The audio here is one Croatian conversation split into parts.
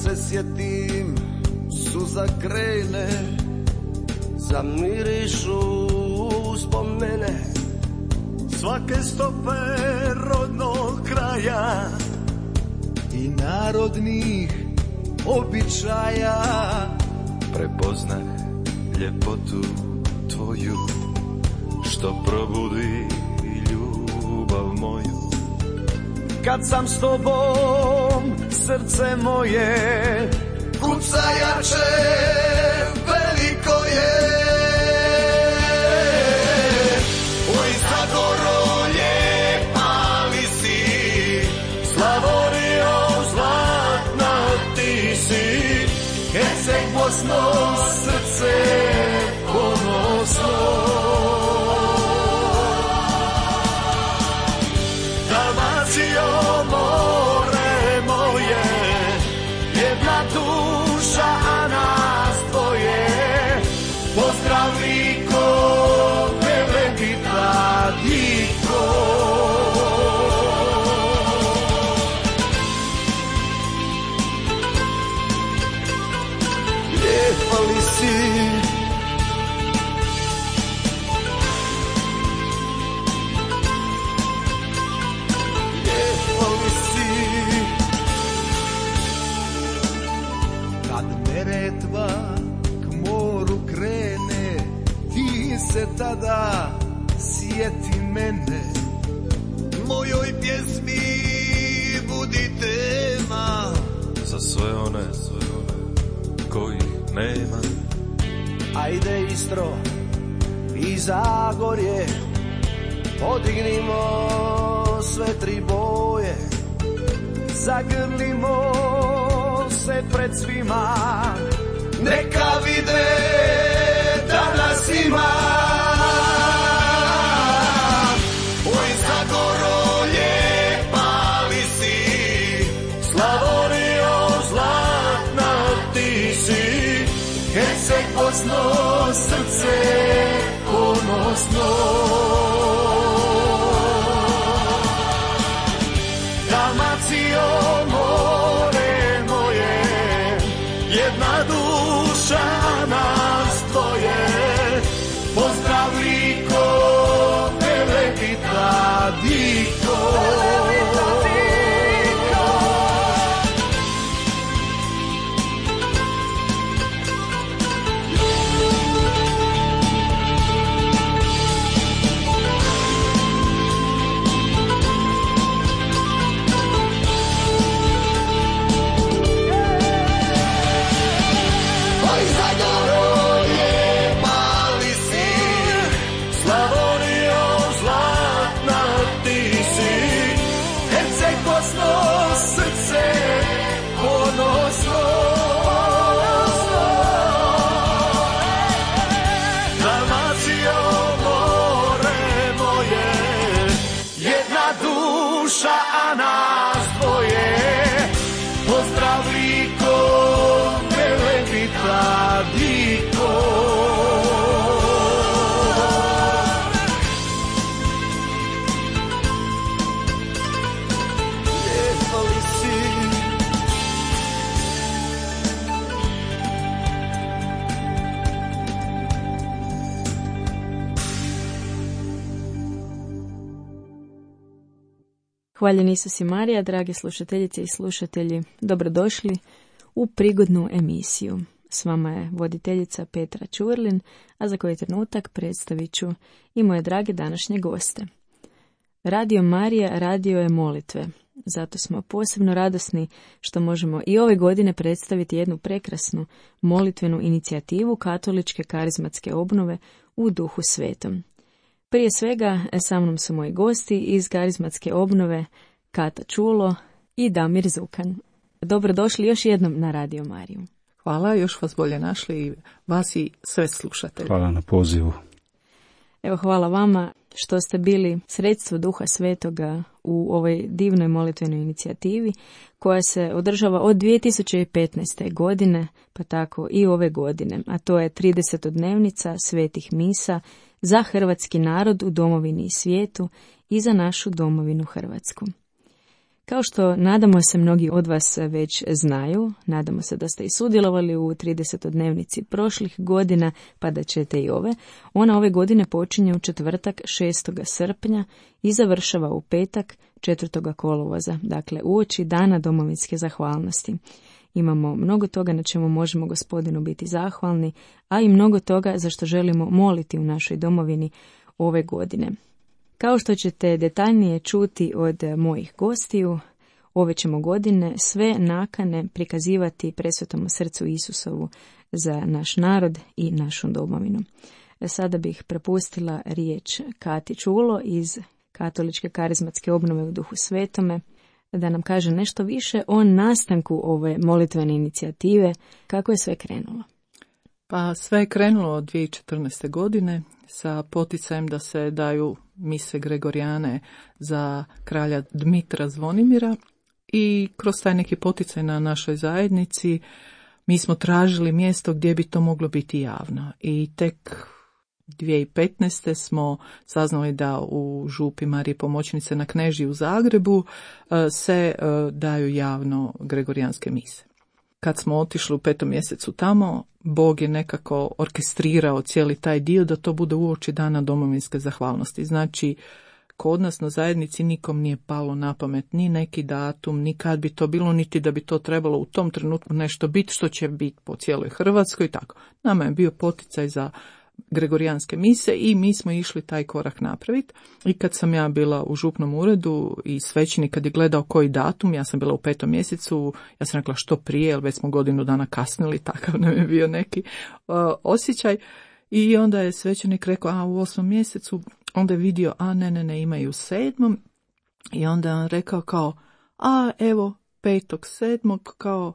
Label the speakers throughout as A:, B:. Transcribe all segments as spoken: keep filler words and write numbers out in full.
A: se sjetim, suza krene, zamirišu uspomene svake stope rodnog kraja i narodnih običaja.
B: Prepoznah ljepotu tvoju, što probudi ljubav moju.
A: Kad sam s tobom, srce moje kuca jače, veliko je. Oj, Zagoro, lijepa li si, Slavonijo, zlatna ti si, Herceg Bosno, srce ponosno. Dalmacijo, more moje, jedna duša, a nas dvoje. Pozdrav Liko, Velebita Diko. Lijepa li si, Neretva k moru krene, ti se tada sjeti mene. Mojoj pjesmi budi tema
B: za sve one, sve one kojih nema.
A: Ajde Istro i Zagorje, podignimo sve tri boje, zagrlimo se pred svima, neka vide da nas ima. Oj, Zagoro, lijepa li si, Slavonijo, zlatna ti si, Herceg Bosno, srce ponosno. Dalmacijo, more moje, jedna duša, nas dvoje. Pozdrav Liko, Velebita Diko. A nas dvoje, pozdrav Liko, Velebita Diko. Lijepa li si,
C: Hvaljen Isus i Marija, drage slušateljice i slušatelji, dobrodošli u prigodnu emisiju. S vama je voditeljica Petra Čurlin, a za koji trenutak predstavit ću i moje drage današnje goste. Radio Marija radio je molitve, zato smo posebno radosni što možemo i ove godine predstaviti jednu prekrasnu molitvenu inicijativu katoličke karizmatske obnove u Duhu Svetom. Prije svega, sa mnom su moji gosti iz karizmatske obnove Kata Čulo i Damir Zukan. Dobrodošli još jednom na Radio Mariju.
D: Hvala, još vas bolje našli i vas i sve slušatelje.
E: Hvala na pozivu.
C: Evo, hvala vama što ste bili sredstvo Duha Svetoga u ovoj divnoj molitvenoj inicijativi koja se održava od dvije tisuće petnaeste. godine, pa tako i ove godine, a to je tridesetodnevnica svetih misa za hrvatski narod u domovini i svijetu i za našu domovinu Hrvatsku. Kao što nadamo se mnogi od vas već znaju, nadamo se da ste i sudjelovali u tridesetodnevnici prošlih godina, pa da ćete i ove. Ona ove godine počinje u četvrtak šestog srpnja i završava u petak četvrtog kolovoza, dakle uoči Dana domovinske zahvalnosti. Imamo mnogo toga na čemu možemo Gospodinu biti zahvalni, a i mnogo toga za što želimo moliti u našoj domovini ove godine. Kao što ćete detaljnije čuti od mojih gostiju, ove ćemo godine sve nakane prikazivati presvetom srcu Isusovu za naš narod i našu domovinu. Sada bih prepustila riječ Kati Čulo iz Katoličke karizmatske obnove u Duhu Svetome, da nam kaže nešto više o nastanku ove molitvene inicijative, kako je sve krenulo.
D: Pa sve je krenulo od dvije tisuće četrnaeste. godine sa poticajem da se daju mise Gregorijane za kralja Dmitra Zvonimira i kroz taj neki poticaj na našoj zajednici mi smo tražili mjesto gdje bi to moglo biti javno i tek dvije tisuće petnaeste. smo saznali da u župi Marije Pomoćnice na Knežiji u Zagrebu se daju javno gregorijanske mise. Kad smo otišli u petom mjesecu tamo, Bog je nekako orkestrirao cijeli taj dio da to bude uoči Dana domovinske zahvalnosti. Znači, kod nas na zajednici nikom nije palo na pamet ni neki datum, ni kad bi to bilo, niti da bi to trebalo u tom trenutku nešto biti što će biti po cijeloj Hrvatskoj. Tako. Nama je bio poticaj za gregorijanske mise i mi smo išli taj korak napraviti. I kad sam ja bila u župnom uredu i svećenik kad je gledao koji datum, ja sam bila u petom mjesecu, ja sam rekla što prije, jer već smo godinu dana kasnili, takav nam je bio neki uh, osjećaj. I onda je svećenik rekao, a u osmom mjesecu, onda je vidio, a ne, ne, ne, imaju u sedmom. I onda je on rekao kao, a evo, petog, sedmog, kao,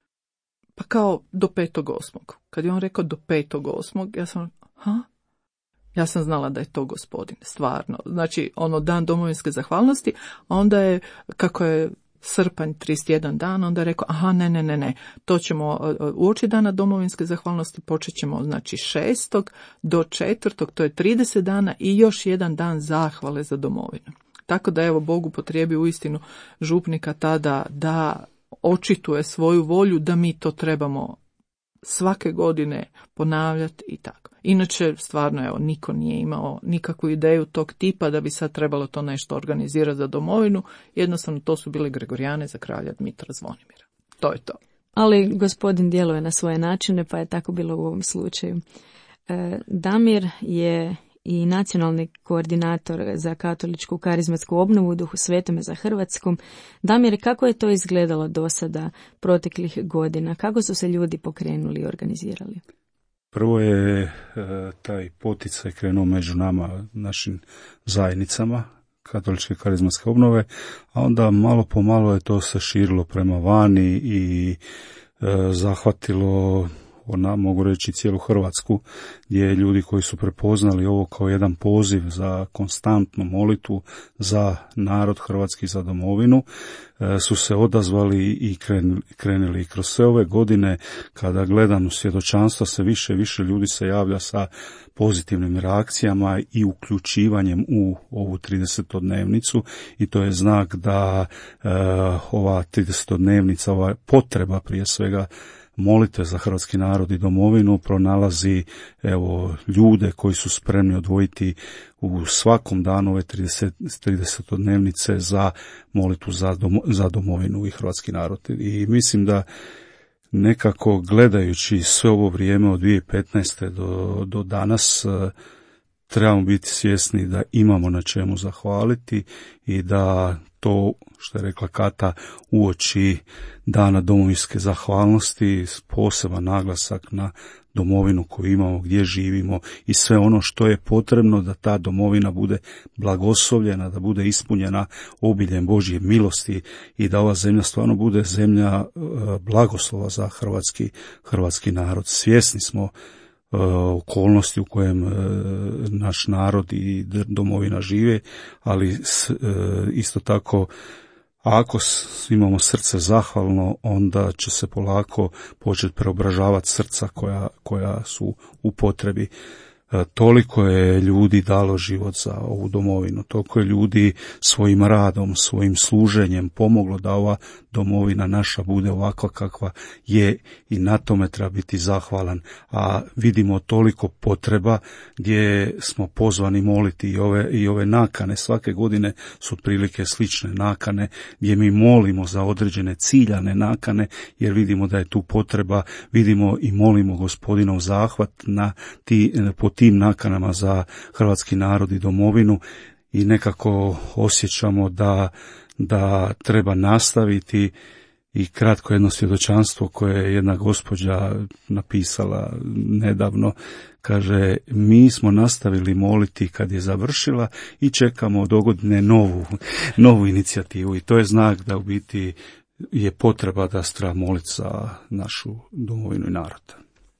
D: pa kao do petog osmog. Kad je on rekao do petog osmog, ja sam, ha? Ja sam znala da je to Gospodin, stvarno. Znači, ono dan domovinske zahvalnosti, a onda je, kako je srpanj trideset jedan dan, onda je rekao, aha, ne, ne, ne, ne, to ćemo uoči dana domovinske zahvalnosti, počet ćemo, znači, šestog do četvrtog, to je trideset dana i još jedan dan zahvale za domovinu. Tako da, evo, Bog upotrijebi uistinu župnika tada da očituje svoju volju da mi to trebamo svake godine ponavljati i tako. Inače, stvarno, evo, niko nije imao nikakvu ideju tog tipa da bi sad trebalo to nešto organizirati za domovinu. Jednostavno, to su bile Gregorijane za kralja Dmitra Zvonimira. To je to.
C: Ali Gospodin djeluje na svoje načine, pa je tako bilo u ovom slučaju. E, Damir je i nacionalni koordinator za katoličku karizmatsku obnovu u Duhu Svetome za Hrvatskom. Damir, kako je to izgledalo do sada proteklih godina? Kako su se ljudi pokrenuli i organizirali?
E: Prvo je e, taj poticaj krenuo među nama, našim zajednicama katoličke karizmatske obnove, a onda malo po malo je to se širilo prema vani i e, zahvatilo, ona, mogu reći, cijelu Hrvatsku, gdje ljudi koji su prepoznali ovo kao jedan poziv za konstantnu molitvu za narod hrvatski, za domovinu, su se odazvali i krenuli, krenuli. I kroz sve ove godine, kada gledam svjedočanstva, se više i više ljudi se javlja sa pozitivnim reakcijama i uključivanjem u ovu tridesetodnevnicu, i to je znak da e, ova tridesetodnevnica, ova potreba prije svega molite za hrvatski narod i domovinu pronalazi, evo, ljude koji su spremni odvojiti u svakom danu ove tridesetodnevnice za molitvu za, domo, za domovinu i hrvatski narod. I mislim da nekako gledajući sve ovo vrijeme od dvije tisuće petnaeste do, do danas, trebamo biti svjesni da imamo na čemu zahvaliti i da to, što je rekla Kata, uoči dana domovinske zahvalnosti, poseban naglasak na domovinu koju imamo, gdje živimo i sve ono što je potrebno da ta domovina bude blagoslovljena, da bude ispunjena obiljem Božje milosti i da ova zemlja stvarno bude zemlja blagoslova za hrvatski, hrvatski narod. Svjesni smo okolnosti u kojem naš narod i domovina žive, ali isto tako, ako imamo srce zahvalno, onda će se polako početi preobražavati srca koja, koja su u potrebi. Toliko je ljudi dalo život za ovu domovinu, toliko je ljudi svojim radom, svojim služenjem pomoglo da ova domovina naša bude ovakva kakva je i na tome treba biti zahvalan. A vidimo toliko potreba gdje smo pozvani moliti i ove, i ove nakane. Svake godine su otprilike slične nakane gdje mi molimo za određene ciljane nakane jer vidimo da je tu potreba, vidimo i molimo Gospodinov zahvat na ti, po tim nakanama za hrvatski narod i domovinu i nekako osjećamo da, da treba nastaviti. I kratko jedno svjedočanstvo koje je jedna gospođa napisala nedavno, kaže, mi smo nastavili moliti kad je završila i čekamo dogodine novu, novu inicijativu i to je znak da u biti je potreba da se treba moliti za našu domovinu i narod.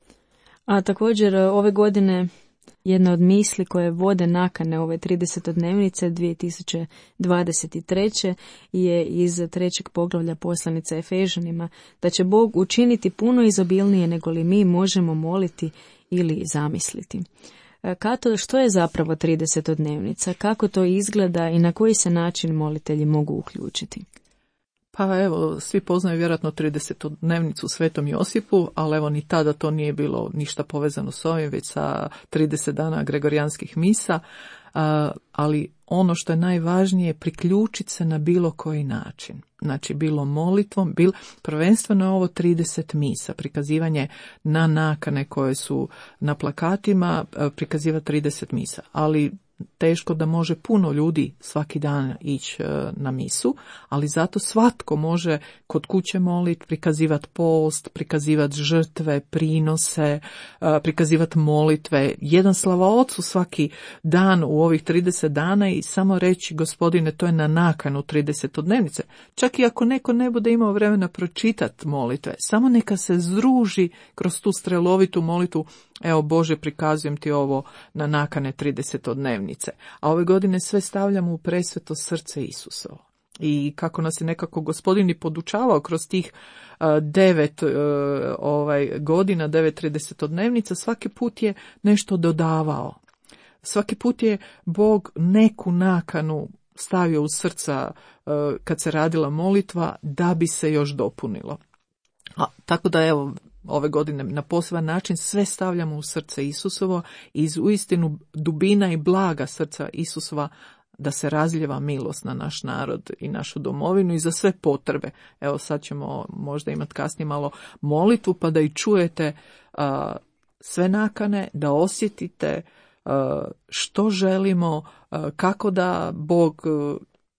C: A također ove godine jedna od misli koje vode nakane ove tridesetodnevnice dvije tisuće dvadeset treće je iz trećeg poglavlja poslanice Efežanima, da će Bog učiniti puno izobilnije nego li mi možemo moliti ili zamisliti. Kato, što je zapravo tridesetodnevnica? Kako to izgleda i na koji se način molitelji mogu uključiti?
D: Pa evo, svi poznaju vjerojatno tridesetodnevnicu Svetom Josipu, ali evo ni tada to nije bilo ništa povezano s ovim, već sa trideset dana gregorijanskih misa, ali ono što je najvažnije, priključiti se na bilo koji način. Znači, bilo molitvom, bilo, prvenstveno je ovo trideset misa, prikazivanje na nakane koje su na plakatima, prikaziva trideset misa, ali teško da može puno ljudi svaki dan ići na misu, ali zato svatko može kod kuće moliti, prikazivati post, prikazivati žrtve, prinose, prikazivati molitve. Jedan slava Otcu svaki dan u ovih trideset dana i samo reći, Gospodine, to je na nakanu tridesetodnevnice. Čak i ako neko ne bude imao vremena pročitati molitve, samo neka se združi kroz tu strelovitu molitvu. Evo, Bože, prikazujem ti ovo na nakane tridesetodnevnice. A ove godine sve stavljamo u presveto srce Isusovo. I kako nas je nekako Gospodin i podučavao kroz tih uh, devet uh, ovaj, godina, devet tridesetodnevnica, svaki put je nešto dodavao. Svaki put je Bog neku nakanu stavio u srca uh, kad se radila molitva da bi se još dopunilo. A, tako da evo, ove godine na poseban način sve stavljamo u srce Isusovo i iz uistinu dubina i blaga srca Isusova da se razljeva milost na naš narod i našu domovinu i za sve potrebe. Evo sad ćemo možda imati kasnije malo molitvu pa da i čujete uh, sve nakane, da osjetite uh, što želimo, uh, kako da Bog uh,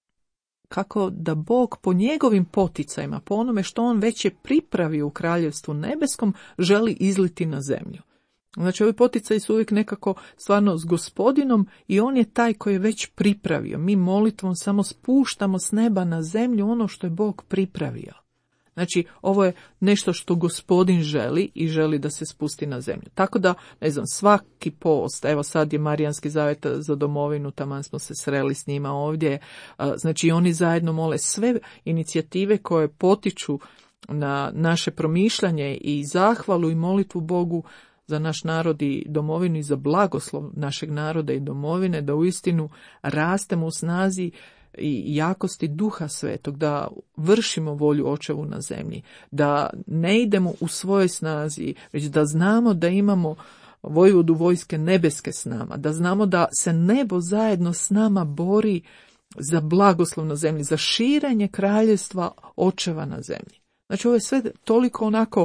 D: kako da Bog po njegovim poticajima, po onome što on već je pripravio u kraljevstvu nebeskom, želi izliti na zemlju. Znači, ovi poticaji su uvijek nekako stvarno s Gospodinom i on je taj koji je već pripravio. Mi molitvom samo spuštamo s neba na zemlju ono što je Bog pripravio. Znači, ovo je nešto što Gospodin želi i želi da se spusti na zemlju. Tako da, ne znam, svaki post, evo sad je Marijanski zavjet za domovinu, taman smo se sreli s njima ovdje, znači oni zajedno mole sve inicijative koje potiču na naše promišljanje i zahvalu i molitvu Bogu za naš narod i domovinu i za blagoslov našeg naroda i domovine, da uistinu rastemo u snazi i jakosti Duha Svetog, da vršimo volju Očevu na zemlji, da ne idemo u svojoj snazi, već da znamo da imamo vojvodu vojske nebeske s nama, da znamo da se nebo zajedno s nama bori za blagoslov na zemlji, za širenje kraljevstva Očeva na zemlji. Znači, ovo je sve toliko onako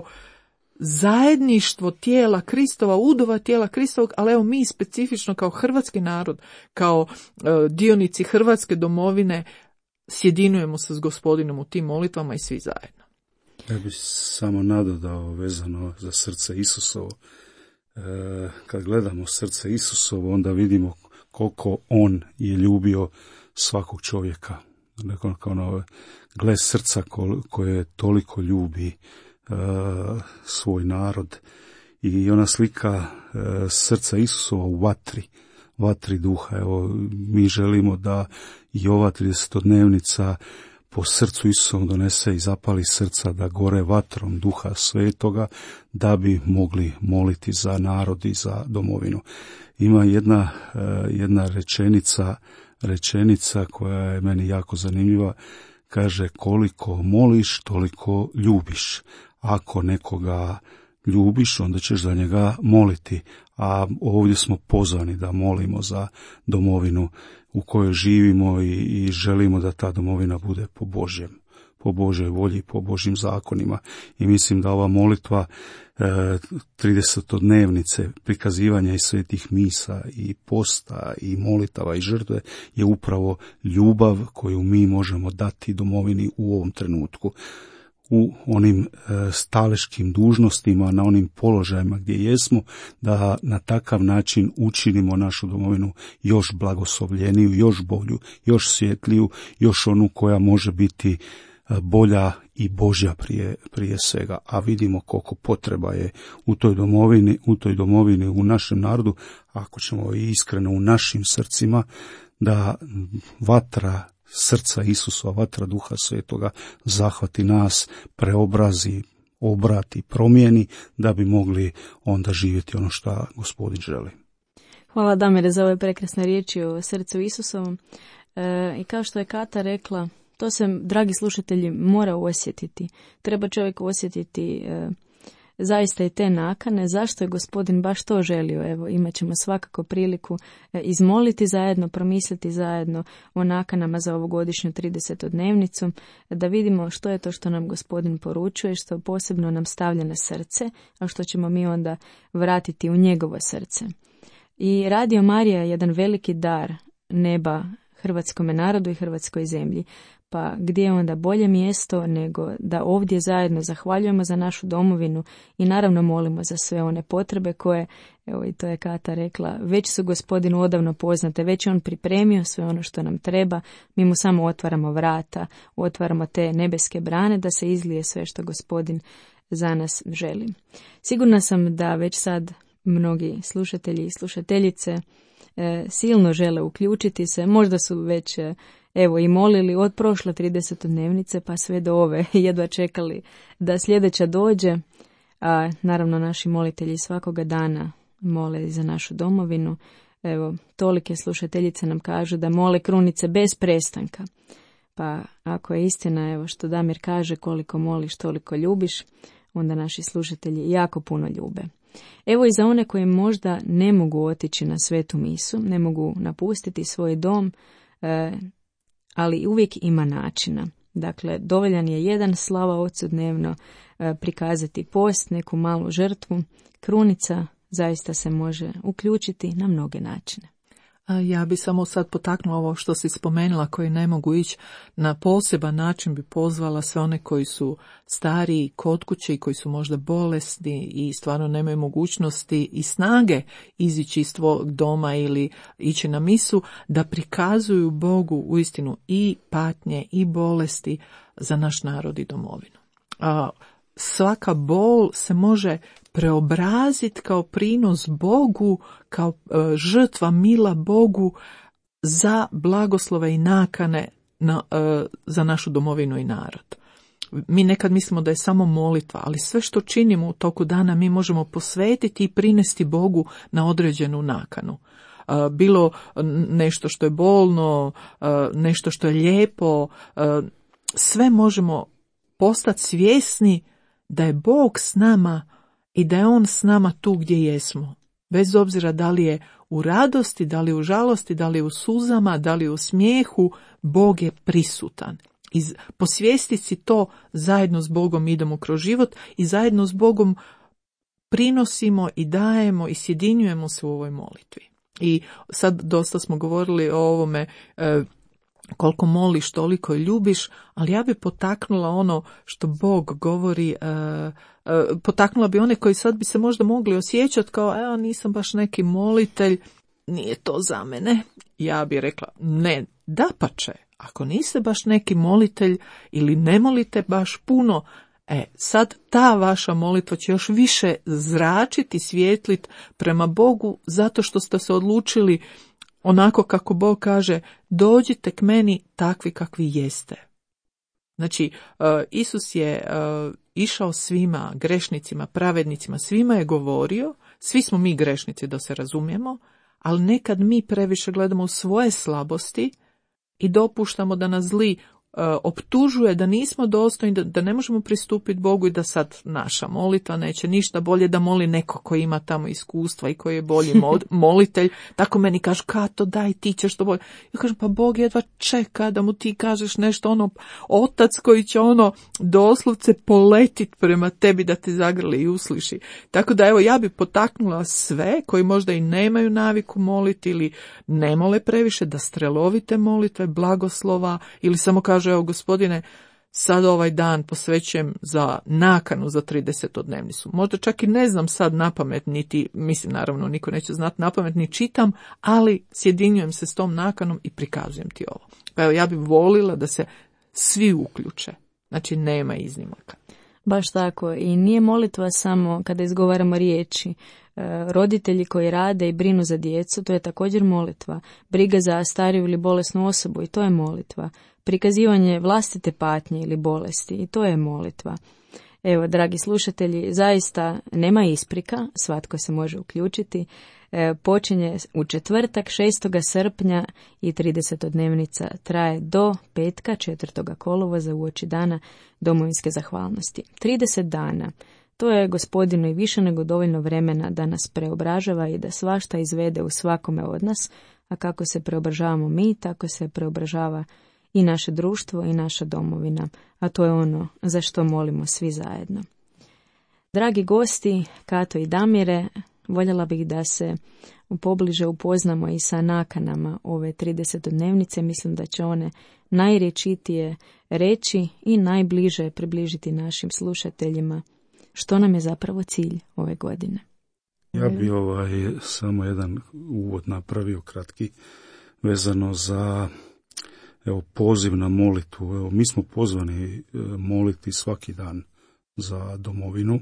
D: zajedništvo tijela Kristova, udova tijela Kristovog, ali evo mi specifično kao hrvatski narod, kao uh, dionici hrvatske domovine, sjedinujemo se s Gospodinom u tim molitvama i svi zajedno.
E: Ja bih samo nadodao vezano za srce Isusovo. E, kad gledamo srce Isusovo, onda vidimo koliko on je ljubio svakog čovjeka. Dakle, ono, gle srca ko, koje toliko ljubi Uh, svoj narod i ona slika uh, srca Isusova u vatri, vatri duha. Evo, mi želimo da i ova tridesetodnevnica po srcu Isusovom donese i zapali srca da gore vatrom Duha Svetoga da bi mogli moliti za narod i za domovinu. ima jedna, jedna rečenica, rečenica koja je meni jako zanimljiva. Kaže, koliko moliš, toliko ljubiš. Ako nekoga ljubiš, onda ćeš za njega moliti. A ovdje smo pozvani da molimo za domovinu u kojoj živimo i, i želimo da ta domovina bude po Božjem, po Božjoj volji, po Božjim zakonima. I mislim da ova molitva e, tridesetodnevnice, prikazivanja i svetih misa i posta i molitava i žrtve je upravo ljubav koju mi možemo dati domovini u ovom trenutku. U onim e, staleškim dužnostima, na onim položajima gdje jesmo, da na takav način učinimo našu domovinu još blagoslovljeniju, još bolju, još svjetliju, još onu koja može biti bolja i Božja prije, prije svega. A vidimo koliko potreba je u toj domovini, u toj domovini, u našem narodu, ako ćemo i iskreno u našim srcima, da vatra srca Isusa, vatra Duha Svetoga zahvati nas, preobrazi, obrati, promijeni, da bi mogli onda živjeti ono što Gospodin želi.
C: Hvala Damire za ove prekrasne riječi o srcu Isusovom. E, I kao što je Kata rekla, to se, dragi slušatelji, mora osjetiti. Treba čovjek osjetiti e, zaista i te nakane. Zašto je Gospodin baš to želio? Evo, imat ćemo svakako priliku e, izmoliti zajedno, promisliti zajedno o nakanama za ovogodišnju tridesetodnevnicu, da vidimo što je to što nam Gospodin poručuje, što posebno nam stavlja na srce, a što ćemo mi onda vratiti u njegovo srce. I Radio Marija je jedan veliki dar neba hrvatskome narodu i hrvatskoj zemlji. Pa gdje je onda bolje mjesto nego da ovdje zajedno zahvaljujemo za našu domovinu i naravno molimo za sve one potrebe koje, evo i to je Kata rekla, već su Gospodinu odavno poznate, već je on pripremio sve ono što nam treba, mi mu samo otvaramo vrata, otvaramo te nebeske brane da se izlije sve što Gospodin za nas želi. Sigurna sam da već sad mnogi slušatelji i slušateljice e, silno žele uključiti se, možda su već e, evo i molili od prošle tridesetodnevnice pa sve do ove, jedva čekali da sljedeća dođe, a naravno naši molitelji svakoga dana mole za našu domovinu. Evo, tolike slušateljice nam kažu da mole krunice bez prestanka. Pa ako je istina, evo što Damir kaže, koliko moliš, toliko ljubiš, onda naši slušatelji jako puno ljube. Evo i za one koji možda ne mogu otići na svetu misu, ne mogu napustiti svoj dom, e, ali uvijek ima načina. Dakle, dovoljan je jedan slava Otcu dnevno, e, prikazati post, neku malu žrtvu. Krunica zaista se može uključiti na mnoge načine.
D: Ja bi samo sad potaknula ovo što si spomenula, koji ne mogu ići na poseban način, bi pozvala sve one koji su stariji, kod kuće i koji su možda bolesni i stvarno nemaju mogućnosti i snage izići iz svog doma ili ići na misu, da prikazuju Bogu uistinu i patnje i bolesti za naš narod i domovinu. A svaka bol se može preobraziti kao prinos Bogu, kao e, žrtva mila Bogu za blagoslove i nakane na, e, za našu domovinu i narod. Mi nekad mislimo da je samo molitva, ali sve što činimo u toku dana mi možemo posvetiti i prinesti Bogu na određenu nakanu. E, bilo nešto što je bolno, e, nešto što je lijepo, e, sve možemo postati svjesni da je Bog s nama i da je On s nama tu gdje jesmo. Bez obzira da li je u radosti, da li je u žalosti, da li je u suzama, da li je u smijehu, Bog je prisutan. I posvijestiti si to, zajedno s Bogom idemo kroz život i zajedno s Bogom prinosimo i dajemo i sjedinjujemo se u ovoj molitvi. I sad dosta smo govorili o ovome e, koliko moliš, toliko i ljubiš, ali ja bi potaknula ono što Bog govori, uh, uh, potaknula bi one koji sad bi se možda mogli osjećati kao, evo nisam baš neki molitelj, nije to za mene. Ja bi rekla, ne, dapače, ako niste baš neki molitelj ili ne molite baš puno, e, sad ta vaša molitva će još više zračiti, svjetliti prema Bogu, zato što ste se odlučili onako kako Bog kaže, dođite k meni takvi kakvi jeste. Znači, uh, Isus je uh, išao svima, grešnicima, pravednicima, svima je govorio, svi smo mi grešnici da se razumijemo, ali nekad mi previše gledamo u svoje slabosti i dopuštamo da nas zli optužuje da nismo dostojni, da, da ne možemo pristupiti Bogu i da sad naša molitva neće ništa bolje, da moli neko koji ima tamo iskustva i koji je bolji mod, molitelj. Tako meni kažu, Kato, daj, ti ćeš to bolje. Ja kažem, pa Bog jedva čeka da mu ti kažeš nešto, ono, otac koji će ono doslovce poletit prema tebi da te zagrli i usliši. Tako da evo, ja bi potaknula sve koji možda i nemaju naviku moliti ili ne mole previše, da strelovite molitve, blagoslova ili samo kažu, evo gospodine, sad ovaj dan posvećujem za nakanu za tridesetodnevnicu. Možda čak i ne znam sad napamet, niti, mislim naravno niko neće znati napamet, ni čitam, ali sjedinjujem se s tom nakanom i prikazujem ti ovo. Pa evo, ja bih volila da se svi uključe. Znači nema iznimaka.
C: Baš tako. I nije molitva samo kada izgovaramo riječi. Roditelji koji rade i brinu za djecu, to je također molitva. Briga za stariju ili bolesnu osobu, i to je molitva. Prikazivanje vlastite patnje ili bolesti, i to je molitva. Evo, dragi slušatelji, zaista nema isprika, svatko se može uključiti. E, počinje u četvrtak, šestog srpnja i tridesetodnevnica traje do petka, četvrtog kolovoza uoči dana domovinske zahvalnosti. trideset dana. To je Gospodinu i više nego dovoljno vremena da nas preobražava i da svašta izvede u svakome od nas, a kako se preobražavamo mi, tako se preobražava i naše društvo i naša domovina, a to je ono za što molimo svi zajedno. Dragi gosti, Kato i Damire, voljela bih da se pobliže upoznamo i sa nakanama ove tridesetodnevnice. Mislim da će one najrječitije reći i najbliže približiti našim slušateljima što nam je zapravo cilj ove godine.
E: Ja bi ovaj samo jedan uvod napravio kratki vezano za evo poziv na molitvu. Evo, mi smo pozvani moliti svaki dan za domovinu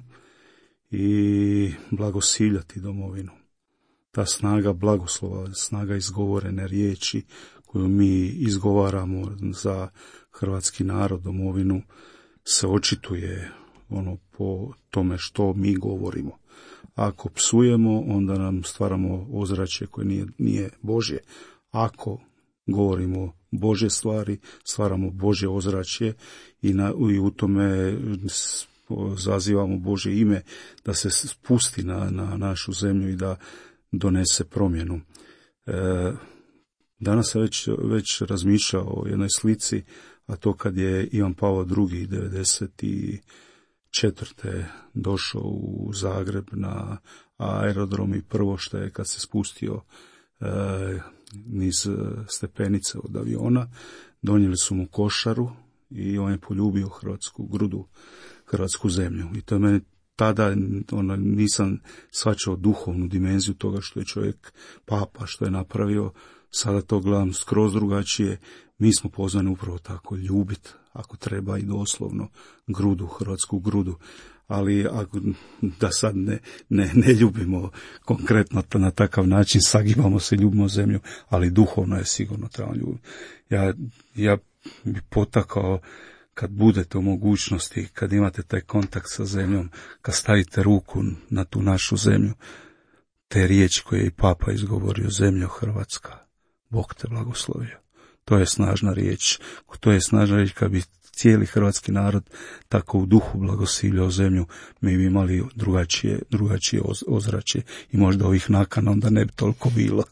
E: i blagosiljati domovinu. Ta snaga blagoslova, snaga izgovorene riječi koju mi izgovaramo za hrvatski narod, domovinu, se očituje ono po tome što mi govorimo. Ako psujemo, onda nam stvaramo ozračje koje nije, nije Božje. Ako govorimo Božje stvari, stvaramo Božje ozračje i, na, i u tome zazivamo Božje ime da se spusti na, na našu zemlju i da donese promjenu. E, danas sam već, već razmišljao o jednoj slici, a to kad je Ivan Pavao drugi devedeset četvrte došao u Zagreb na aerodrom i prvo što je kad se spustio e, niz stepenice od aviona, donijeli su mu košaru i on je poljubio hrvatsku grudu, hrvatsku zemlju. I to je meni tada, ono, nisam shvaćao duhovnu dimenziju toga što je čovjek papa, što je napravio. Sada to gledam skroz drugačije. Mi smo pozvani upravo tako ljubiti, ako treba i doslovno, grudu, hrvatsku grudu. Ali ako, da sad ne, ne, ne ljubimo konkretno na takav način, sagibamo se, ljubimo zemlju, ali duhovno je sigurno trebamo ljubiti. Ja, ja bi potakao, kad budete u mogućnosti, kad imate taj kontakt sa zemljom, kad stavite ruku na tu našu zemlju, te riječi koje je i Papa izgovorio, zemljo Hrvatska, Bog te blagoslovio. To je snažna riječ. To je snažna riječ kad bi cijeli hrvatski narod tako u duhu blagosiljao zemlju, mi bi imali drugačije, drugačije ozračje i možda ovih nakana onda ne bi toliko bilo.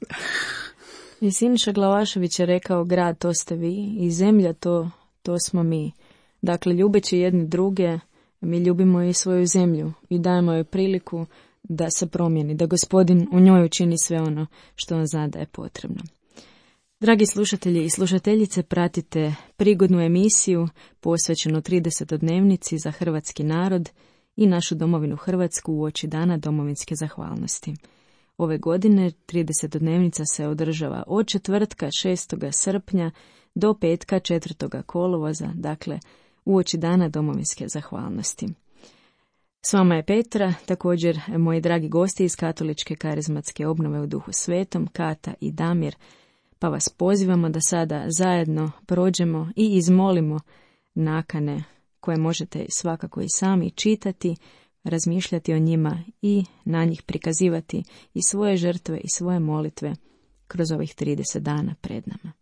C: I Siniša Glavašević je rekao, grad to ste vi i zemlja to, to smo mi. Dakle, ljubeći jedni druge, mi ljubimo i svoju zemlju i dajemo joj priliku da se promijeni, da Gospodin u njoj učini sve ono što on zna da je potrebno. Dragi slušatelji i slušateljice, pratite prigodnu emisiju posvećenu tridesetodnevnici za hrvatski narod i našu domovinu Hrvatsku uoči dana domovinske zahvalnosti. Ove godine tridesetodnevnica se održava od četvrtka šestog srpnja do petka četvrtog kolovoza, dakle uoči dana domovinske zahvalnosti. S vama je Petra, također moji dragi gosti iz Katoličke karizmatske obnove u Duhu Svetom, Kata i Damir, pa vas pozivamo da sada zajedno prođemo i izmolimo nakane koje možete svakako i sami čitati, razmišljati o njima i na njih prikazivati i svoje žrtve i svoje molitve kroz ovih trideset dana pred nama.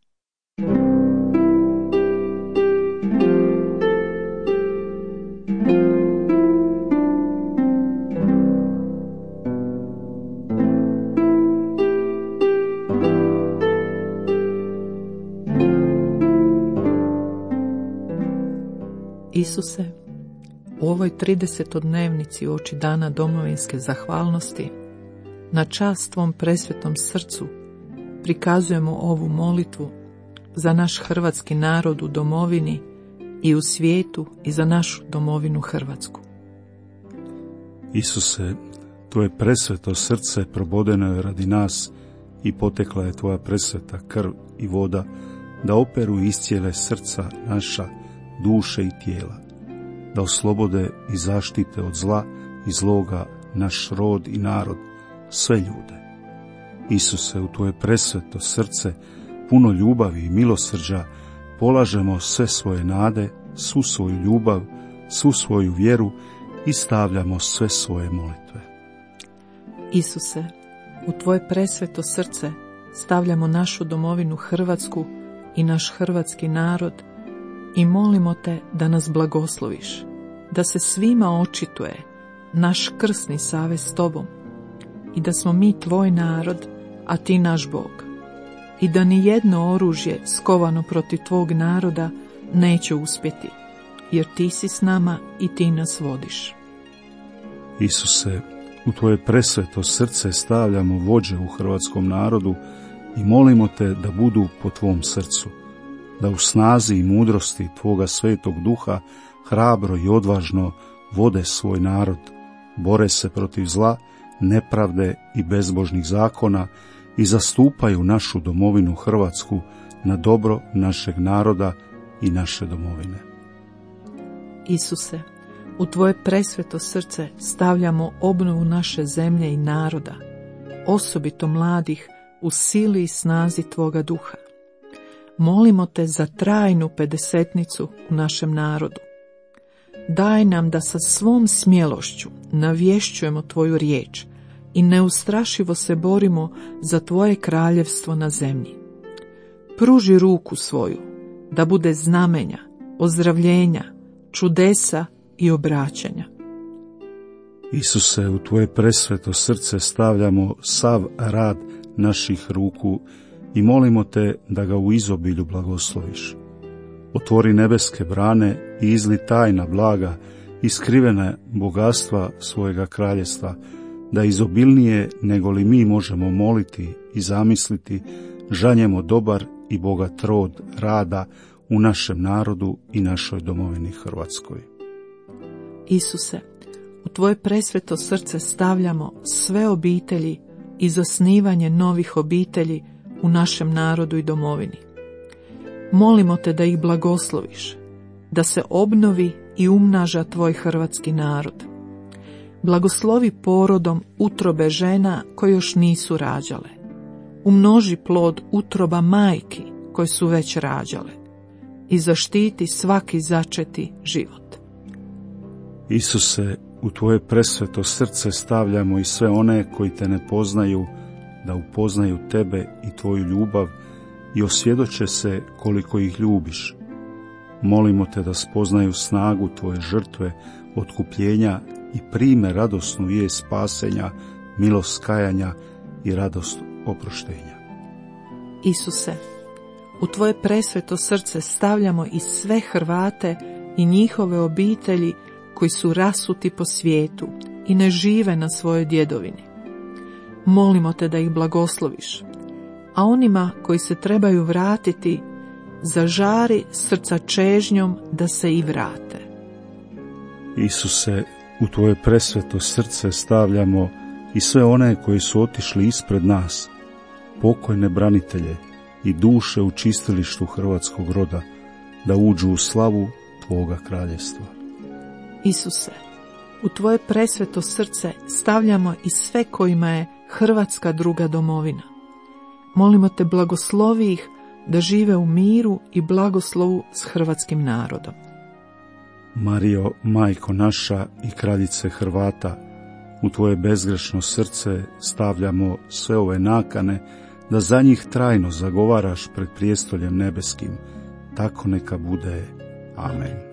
D: Isuse, u ovoj tridesetodnevnici uoči dana domovinske zahvalnosti, na čast Tvom presvetom srcu, prikazujemo ovu molitvu za naš hrvatski narod u domovini i u svijetu i za našu domovinu Hrvatsku.
E: Isuse, Tvoje presveto srce probodeno je radi nas i potekla je Tvoja presveta krv i voda da operu i iscijele srca naša, duše i tijela, da oslobode i zaštite od zla i zloga naš rod i narod, sve ljude. Isuse, u Tvoje presveto srce, puno ljubavi i milosrđa, polažemo sve svoje nade, svu svoju ljubav, svu svoju vjeru i stavljamo sve svoje molitve.
D: Isuse, u Tvoje presveto srce stavljamo našu domovinu Hrvatsku i naš hrvatski narod i molimo Te da nas blagosloviš, da se svima očituje naš krsni savez s Tobom i da smo mi Tvoj narod, a Ti naš Bog, i da ni jedno oružje skovano protiv Tvog naroda neće uspjeti, jer Ti si s nama i Ti nas vodiš.
E: Isuse, u Tvoje presveto srce stavljamo vođe u hrvatskom narodu i molimo Te da budu po Tvom srcu, da u snazi i mudrosti Tvoga svetog duha hrabro i odvažno vode svoj narod, bore se protiv zla, nepravde i bezbožnih zakona i zastupaju našu domovinu Hrvatsku na dobro našeg naroda i naše domovine.
D: Isuse, u Tvoje presveto srce stavljamo obnovu naše zemlje i naroda, osobito mladih, u sili i snazi Tvoga duha. Molimo Te za trajnu pedesetnicu u našem narodu. Daj nam da sa svom smjelošću navješćujemo Tvoju riječ i neustrašivo se borimo za Tvoje kraljevstvo na zemlji. Pruži ruku svoju, da bude znamenja, ozdravljenja, čudesa i obraćanja.
E: Isuse, u Tvoje presveto srce stavljamo sav rad naših ruku i molimo Te da ga u izobilju blagosloviš. Otvori nebeske brane i izli tajna blaga i skrivene bogatstva svojega kraljevstva, da izobilnije nego li mi možemo moliti i zamisliti, žanjemo dobar i bogat rod rada u našem narodu i našoj domovini Hrvatskoj.
D: Isuse, u Tvoje presveto srce stavljamo sve obitelji i zasnivanje novih obitelji u našem narodu i domovini. Molimo Te da ih blagosloviš, da se obnovi i umnaža Tvoj hrvatski narod. Blagoslovi porodom utrobe žena koje još nisu rađale. Umnoži plod utroba majki koje su već rađale i zaštiti svaki začeti život.
E: Isuse, u Tvoje presveto srce stavljamo i sve one koji Te ne poznaju, da upoznaju Tebe i Tvoju ljubav i osvjedoče se koliko ih ljubiš. Molimo Te da spoznaju snagu Tvoje žrtve, otkupljenja i prime radosnu vijest spasenja, milost kajanja i radost oproštenja.
D: Isuse, u Tvoje presveto srce stavljamo i sve Hrvate i njihove obitelji koji su rasuti po svijetu i ne žive na svojoj djedovini. Molimo Te da ih blagosloviš, a onima koji se trebaju vratiti, zažari srca čežnjom da se i vrate.
E: Isuse, u Tvoje presveto srce stavljamo i sve one koji su otišli ispred nas, pokojne branitelje i duše u čistilištu hrvatskog roda, da uđu u slavu Tvoga kraljevstva.
D: Isuse, u Tvoje presveto srce stavljamo i sve kojima je Hrvatska druga domovina. Molimo Te, blagoslovi ih da žive u miru i blagoslovu s hrvatskim narodom.
E: Marijo, majko naša i kraljice Hrvata, u tvoje bezgrešno srce stavljamo sve ove nakane, da za njih trajno zagovaraš pred prijestoljem nebeskim. Tako neka bude. Amen.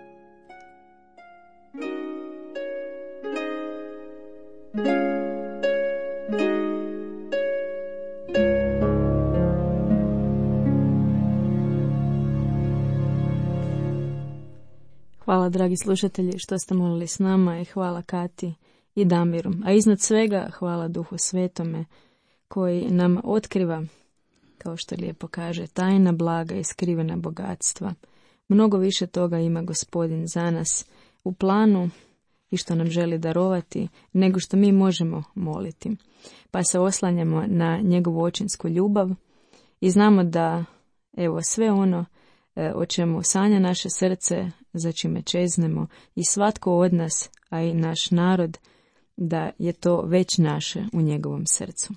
C: Hvala, dragi slušatelji, što ste molili s nama i hvala Kati i Damiru. A iznad svega hvala Duhu Svetome koji nam otkriva, kao što lijepo kaže, tajna blaga i skrivena bogatstva. Mnogo više toga ima Gospodin za nas u planu i što nam želi darovati nego što mi možemo moliti. Pa se oslanjamo na njegovu očinsku ljubav i znamo da evo sve ono o čemu sanja naše srce, za čime čeznemo i svatko od nas, a i naš narod, da je to već naše u njegovom srcu.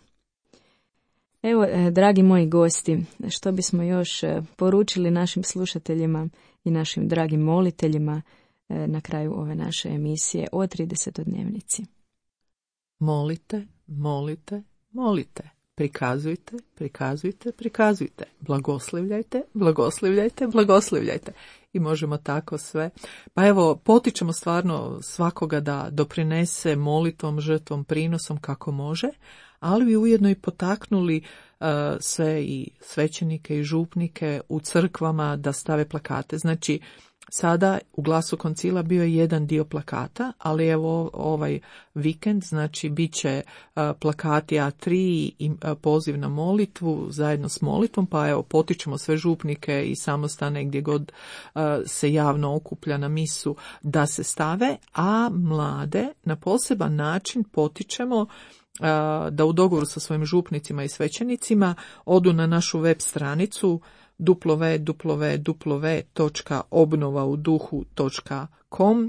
C: Evo, dragi moji gosti, što bismo još poručili našim slušateljima i našim dragim moliteljima na kraju ove naše emisije o tridesetodnevnici.
D: Molite, molite, molite. Prikazujte, prikazujte, prikazujte. Blagoslivljajte, blagoslivljajte, blagoslivljajte. I možemo tako sve. Pa evo, potičemo stvarno svakoga da doprinese molitvom, žrtvom, prinosom kako može, ali bi ujedno i potaknuli uh, sve i svećenike i župnike u crkvama da stave plakate. Znači, sada u Glasu koncila bio je jedan dio plakata, ali evo ovaj vikend, znači bit će uh, plakati A tri i uh, poziv na molitvu zajedno s molitvom, pa evo potičemo sve župnike i samostane gdje god uh, se javno okuplja na misu da se stave, a mlade na poseban način potičemo uh, da u dogovoru sa svojim župnicima i svećenicima odu na našu web stranicu w w w točka obnova u duhu točka com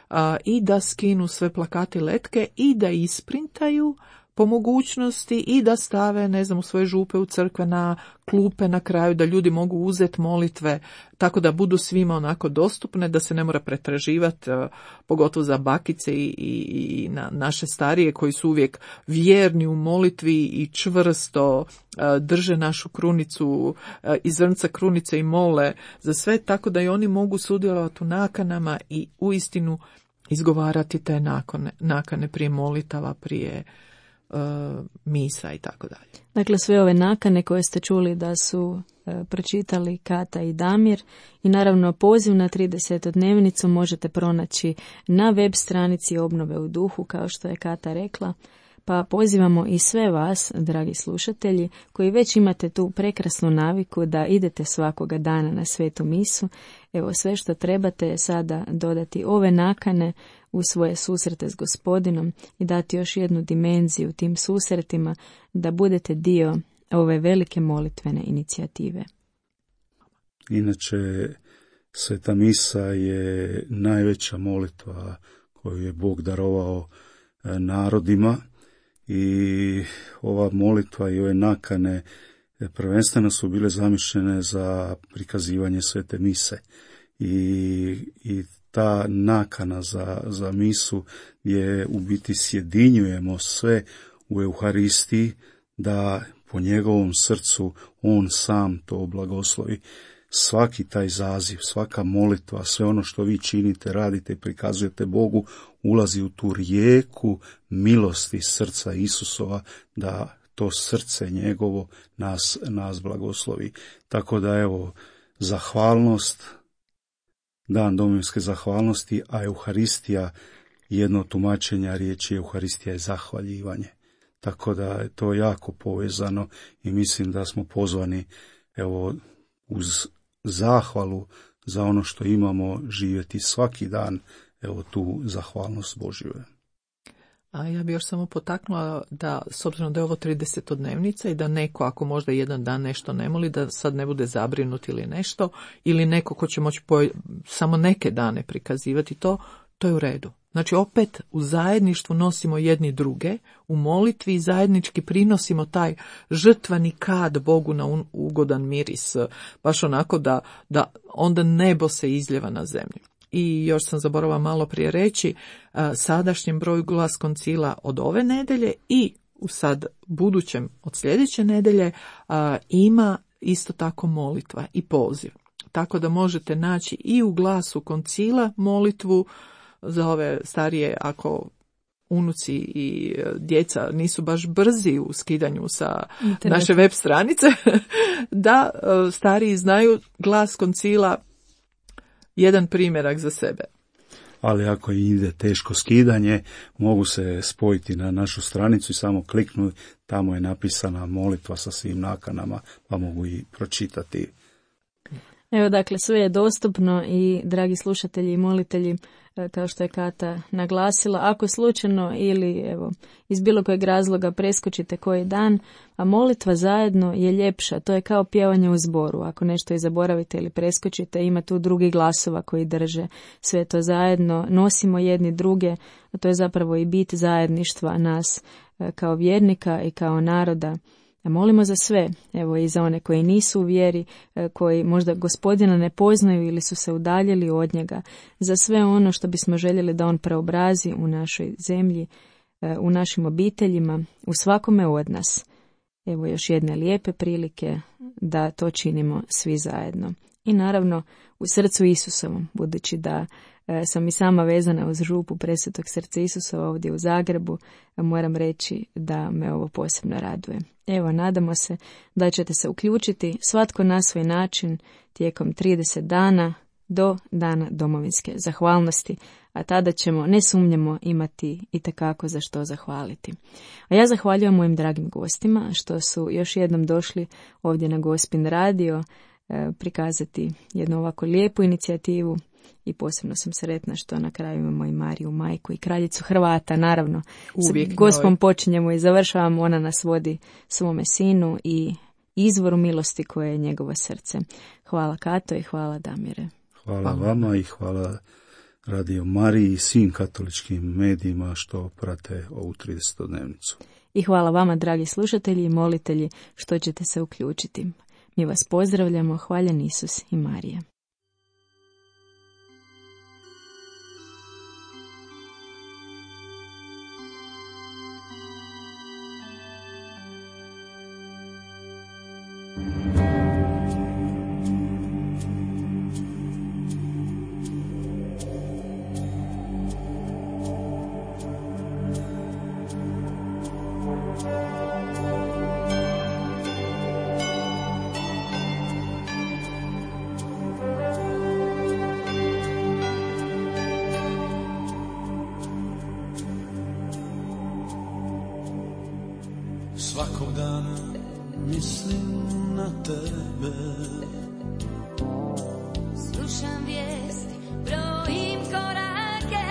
D: i da skinu sve plakate i letke i da isprintaju po mogućnosti i da stave, ne znam, u svoje župe, u crkve, na klupe na kraju, da ljudi mogu uzeti molitve, tako da budu svima onako dostupne, da se ne mora pretraživati, pogotovo za bakice i, i, i na naše starije koji su uvijek vjerni u molitvi i čvrsto drže našu krunicu, iz zrnca krunice i mole za sve, tako da i oni mogu sudjelovati u nakanama i uistinu izgovarati te nakane, nakane prije molitava, prije Uh, misa i tako dalje.
C: Dakle, sve ove nakane koje ste čuli da su uh, pročitali Kata i Damir i naravno poziv na tridesetodnevnicu možete pronaći na web stranici Obnove u duhu, kao što je Kata rekla. Pa pozivamo i sve vas, dragi slušatelji, koji već imate tu prekrasnu naviku da idete svakoga dana na svetu misu. Evo, sve što trebate je sada dodati ove nakane u svoje susrete s Gospodinom i dati još jednu dimenziju tim susretima da budete dio ove velike molitvene inicijative.
E: Inače, sveta misa je najveća molitva koju je Bog darovao narodima. I ova molitva i ove nakane prvenstveno su bile zamišljene za prikazivanje svete mise. I, i ta nakana za, za misu je u biti sjedinjujemo sve u Euharistiji, da po njegovom srcu on sam to blagoslovi. Svaki taj zaziv, svaka molitva, sve ono što vi činite, radite i prikazujete Bogu, ulazi u tu rijeku milosti srca Isusova, da to srce njegovo nas, nas blagoslovi. Tako da evo, zahvalnost, dan domovinske zahvalnosti, a Euharistija, jedno tumačenja riječi Euharistija je zahvaljivanje. Tako da je to jako povezano i mislim da smo pozvani evo uz zahvalu za ono što imamo živjeti svaki dan, evo tu zahvalnost Božju.
D: A ja bih još samo potaknula da, s obzirom da je ovo tridesetodnevnica i da neko, ako možda jedan dan nešto ne moli, da sad ne bude zabrinut ili nešto, ili neko ko će moći poj- samo neke dane prikazivati to, to je u redu. Znači opet u zajedništvu nosimo jedni druge, u molitvi i zajednički prinosimo taj žrtvani kad Bogu na ugodan miris, baš onako da, da onda nebo se izljeva na zemlju. i još sam zaboravila malo prije reći, sadašnjem broju glas koncila od ove nedelje i u sad budućem od sljedeće nedelje ima isto tako molitva i poziv. Tako da možete naći i u glasu koncila molitvu za ove starije, ako unuci i djeca nisu baš brzi u skidanju sa Internet. Naše web stranice, da stariji znaju glas koncila, jedan primjerak za sebe.
E: Ali ako ide teško skidanje, mogu se spojiti na našu stranicu i samo kliknuti, tamo je napisana molitva sa svim nakanama, pa mogu i pročitati.
C: Evo, dakle, sve je dostupno i, dragi slušatelji i molitelji, kao što je Kata naglasila, ako slučajno ili evo iz bilo kojeg razloga preskočite koji dan, a molitva zajedno je ljepša, to je kao pjevanje u zboru. Ako nešto i zaboravite ili preskočite, ima tu drugi glasova koji drže sve to zajedno, nosimo jedni druge, a to je zapravo i bit zajedništva nas kao vjernika i kao naroda. Molimo za sve, evo i za one koji nisu u vjeri, koji možda Gospodina ne poznaju ili su se udaljili od njega, za sve ono što bismo željeli da on preobrazi u našoj zemlji, u našim obiteljima, u svakome od nas. Evo još jedne lijepe prilike da to činimo svi zajedno. I naravno u srcu Isusovom, budući da sam i sama vezana uz župu Presvetog srca Isusova ovdje u Zagrebu, moram reći da me ovo posebno raduje. Evo, nadamo se da ćete se uključiti svatko na svoj način tijekom trideset dana do dana domovinske zahvalnosti, a tada ćemo, ne sumnjamo, imati itekako za što zahvaliti. A ja zahvaljujem mojim dragim gostima što su još jednom došli ovdje na Gospin radio e, prikazati jednu ovako lijepu inicijativu. I posebno sam sretna što na kraju imamo i Mariju majku i kraljicu Hrvata, naravno. Uvijek. S Gospom počinjemo i završavamo, ona nas vodi svome sinu i izvoru milosti koje je njegovo srce. Hvala Kato i hvala Damire.
E: Hvala, hvala vama i hvala Radio Mariji i svim katoličkim medijima što prate ovu tridesetodnevnicu.
C: I hvala vama, dragi slušatelji i molitelji, što ćete se uključiti. Mi vas pozdravljamo, hvaljen Isus i Marija.
A: Svakog dana mislim na tebe.
F: Slušam vijesti, brojim korake.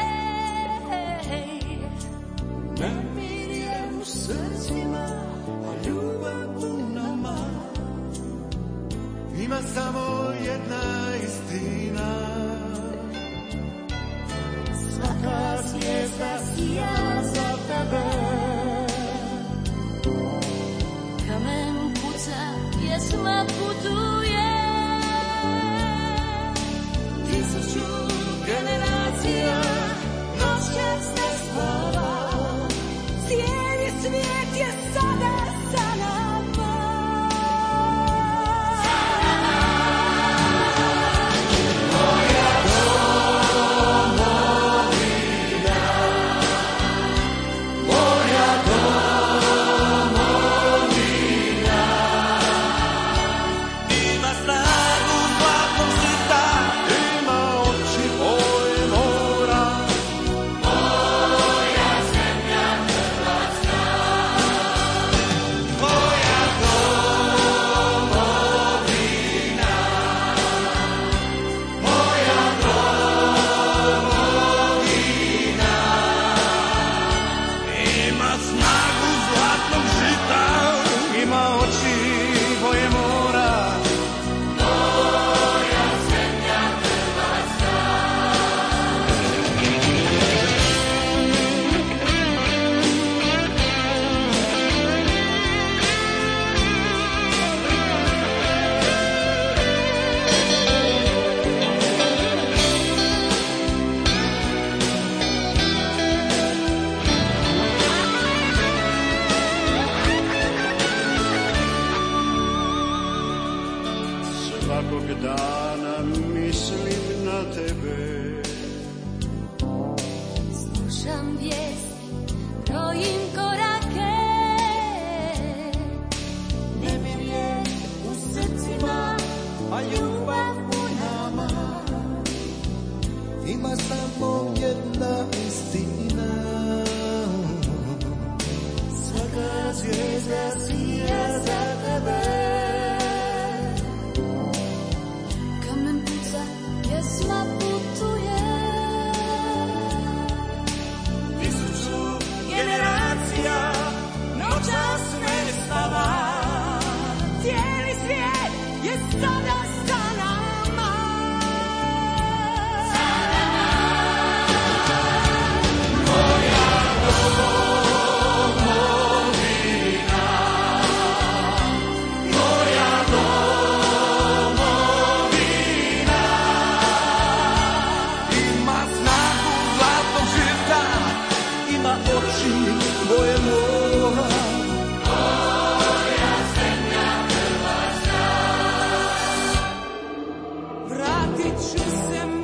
A: Nemir je u srcima, a ljubav u nama. Ima samo jedna istina. Svaka zvijezda sija za tebe.
F: Kamen puca, pjesma putuje.
G: vratit ću se